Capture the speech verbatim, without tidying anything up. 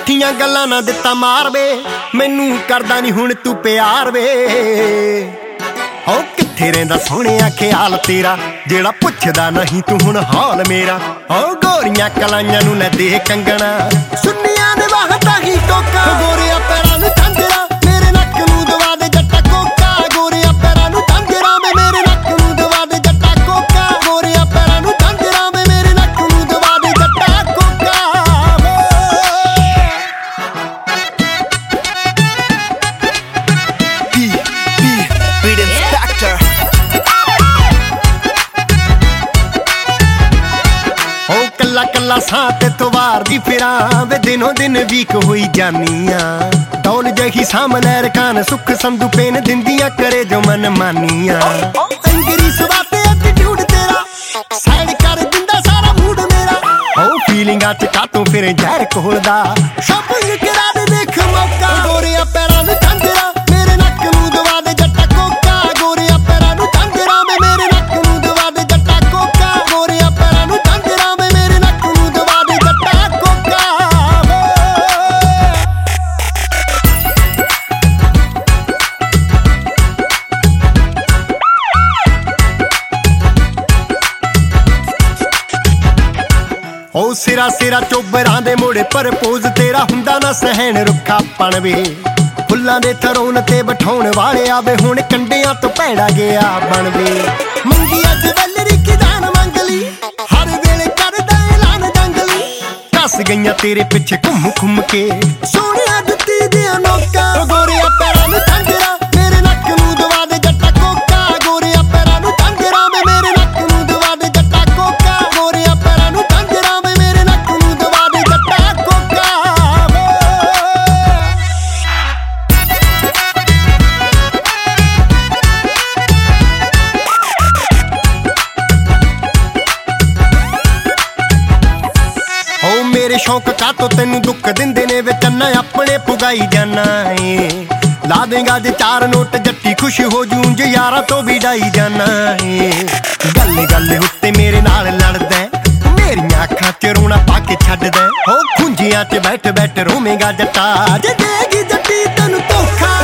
ਝੂਠੀਆਂ ਗੱਲਾਂ ਨਾ ਦਿੱਤਾ ਮਾਰ ਵੇ, ਮੈਨੂੰ ਕਰਦਾ ਨੀ ਹੁਣ ਤੂੰ ਪਿਆਰ ਵੇ। ਹੋ ਕਿੱਥੇ ਰਹਿੰਦਾ ਸੋਹਣਿਆ ਖਿਆਲ ਤੇਰਾ, ਜਿਹੜਾ ਪੁੱਛਦਾ ਨਹੀਂ ਤੂੰ ਹੁਣ ਹਾਲ ਮੇਰਾ। ਹੋ ਗੋਰੀਆਂ ਕਲਾਈਆਂ ਨੂੰ ਲੈ ਦੇ ਕੰਗਣਾ, ਸੁੰਨੀਆਂ ਦੇ ਵਾਹਤਾ ਹੀ ਟੋਕਾ। ਗੋਰਿਆ ਪੈਰਾਂ ਨੂੰ ਝਾਂਜਰਾ, ਮੇਰੇ ਨੱਕ ਨੂੰ ਦਵਾ ਦੇ ਜੱਟਾ ਕੋਕਾ। ਗੋਰਿਆ ਪੈਰਾਂ ਨੂੰ ਝਾਂਜਰਾ, ਵੇ ਮੇਰੇ ਨੱਕ ਨੂੰ ਦਵਾ ਦੇ ਜੱਟਾ ਕੋਕਾ। ਗੋਰਿਆ ਪੈਰਾਂ ਨੂੰ ਝਾਂਜਰਾ, ਵੇ ਮੇਰੇ ਨੱਕ ਨੂੰ ਦਵਾ ਦੇ ਜੱਟਾ ਕੋਕਾ। B, B, Beat Inspector। ਹੋ ਕੱਲਾ ਕੱਲਾ ਸਾਹ ਤੇ ਤਵਾਰ ਦੀ ਫਿਰਾਂ ਵੇ, ਦਿਨੋਂ ਦਿਨ ਵੀਕ ਹੋਈ ਜਾਨੀ ਆ। ਡੌਲ ਜਿਹੀ ਸਾਹਮਣੇ ਰਕਾਨ, ਸੁੱਖ ਸੰਧੂ ਪੇਨ ਦਿੰਦੀਆਂ ਕਰੇ ਜੋ ਮਨ ਮਾਨੀਆਂ। ਅੰਗਰੀ ਸਵਾ ਤੇ ਐਟੀਟਿਊਡ ਤੇਰਾ, ਸਾਈਡ ਕਰ ਦਿੰਦਾ ਸਾਰਾ ਮੂਡ ਮੇਰਾ। ਹੋ ਫੀਲਿੰਗਾਂ ਚ ਕਾਤੋਂ ਫਿਰ ਜ਼ਹਿਰ ਘੋਲਦਾ, ਸ਼ਾਪਿੰਗ ਕਰਾ ਦੇ ਦੇਖ ਮੌਕਾ। ਗੋਰਿਆ ਪੈਰਾਂ ਨੂੰ ਝਾਂਜਰਾ, ਮੇਰੇ ਨੱਕ ਨੂੰ ਦਵਾ ਦੇ ਜੱਟਾ ਕੋਕਾ। ਗੋਰਿਆ ਪੈਰਾਂ ਨੂੰ ਝਾਂਜਰਾ, ਵੇ ਮੇਰੇ ਨੱਕ ਨੂੰ ਦਵਾ ਦੇ ਜੱਟਾ ਕੋਕਾ। ਗੋਰਿਆ ਪੈਰਾਂ ਨੂੰ ਝਾਂਜਰਾ, ਵੇ ਮੇਰੇ ਨੱਕ ਨੂੰ ਦਵਾ ਦੇ ਜੱਟਾ ਕੋਕਾ। ਹੋ ਸਿਰਾ ਸਿਰਾ ਚੋਬਰਾਂ ਦੇ ਮੋੜੇ ਪਰਪੋਜ਼ ਤੇਰਾ ਹੁੰਦਾ ਨਾ ਸਹਿਣ ਰੁੱਖਾ ਪਣ ਵੇ। ਫੁੱਲਾਂ ਦੇ ਥਰੋਨ ਤੇ ਬਿਠਾਉਣ ਵਾਲੇ ਆਵੇ, ਹੁਣ ਕੰਡਿਆਂ ਤੋਂ ਭੈੜਾ ਗਿਆ ਬਣ ਵੇ। ਮੰਗੀ ਅੱਜ ਵੈਲਰੀ ਕੀ ਜਾਨ ਮੰਗ ਲਈ, ਹਰ ਵੇਲੇ ਕਰਦਾ ਐਲਾਨ ਜੰਗਲੀ। ਕੱਸ ਗਈਆਂ ਤੇਰੇ ਪਿੱਛੇ ਘੁੰਮ ਘੁੰਮ ਕੇ, ਸੋਹਣਿਆ ਦਿੱਤੀ ਦੀਆਂ ਨੋਕਾਂ। ਗੋਰਿਆ ਪੈਰਾਂ ਨੂੰ ਝਾਂਜਰਾ, ਮੇਰੇ ਨੱਕ ਨੂੰ ਦਵਾ ਦੇ ਜੱਟਾ ਕੋਕਾ। ਗੋਰਿਆ ਪੈਰਾਂ ਨੂੰ ਝਾਂਜਰਾ, ਵੇ ਮੇਰੇ ਨੱਕ ਨੂੰ ਦਵਾ ਦੇ ਜੱਟਾ ਕੋਕਾ। ਗੋਰਿਆ ਪੈਰਾਂ ਨੂੰ ਝਾਂਜਰਾ, ਵੇ ਮੇਰੇ ਨੱਕ ਨੂੰ ਦਵਾ ਦੇ ਜੱਟਾ ਕੋਕਾ। ਹੋ ਮੇਰੇ ਸ਼ੌਂਕ ਕਾਤੋਂ ਤੈਨੂੰ ਦੁੱਖ ਦਿੰਦੇ ਨੇ ਵੇ, ਚੰਨਾ ਆਪਣੇ ਪੁਗਾਈ ਜਾਨਾ ਏ। ਲਾ ਦੇਗਾ ਜੇ ਚਾਰ ਨੋਟ ਜੱਟੀ ਖੁਸ਼ ਹੋ ਜੂੰ, ਜੇ ਯਾਰਾਂ ਤੋਂ ਵੀ ਡਾਈ ਜਾਨਾ ਏ। ਗੱਲ ਗੱਲ ਉੱਤੇ ਮੇਰੇ ਨਾਲ ਲੜਦਾ, ਮੇਰੀਆਂ ਅੱਖਾਂ ਚ ਰੋਣਾ ਪਾ ਕੇ ਛੱਡਦਾ। ਹੋ ਖੁੰਝੀਆਂ ਚ ਬੈਠ ਬੈਠ ਰੋਵੇਂਗਾ ਜੱਟਾ, ਜੇ ਦੇਗੀ ਜੱਟੀ ਤੈਨੂੰ ਧੋਖਾ।